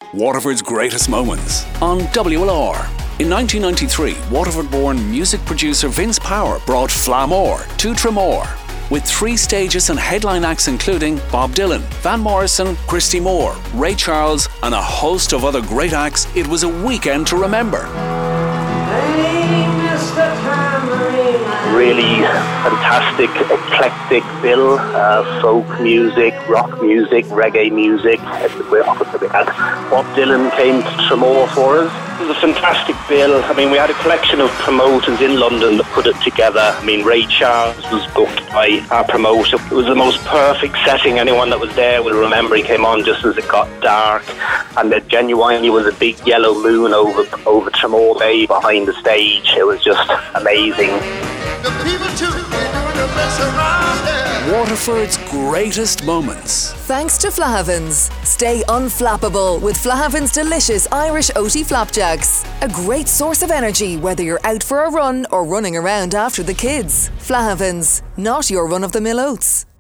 Waterford's Greatest Moments on WLR. In 1993, Waterford-born music producer Vince Power brought Flamore to Tramore, with 3 stages and headline acts including Bob Dylan, Van Morrison, Christy Moore, Ray Charles and a host of other great acts. It was a weekend to remember. Really fantastic, eclectic bill, folk music, rock music, reggae music. We had Bob Dylan came to Tramore for us. It was a fantastic bill. I mean, we had a collection of promoters in London that put it together. I mean, Ray Charles was booked by our promoter. It was the most perfect setting. Anyone that was there will remember he came on just as it got dark, and there genuinely was a big yellow moon over Tramore Bay behind the stage. It was just amazing. Waterford's Greatest Moments. Thanks to Flahavans. Stay unflappable with Flahavans' delicious Irish oaty flapjacks. A great source of energy whether you're out for a run or running around after the kids. Flahavans, not your run-of-the-mill oats.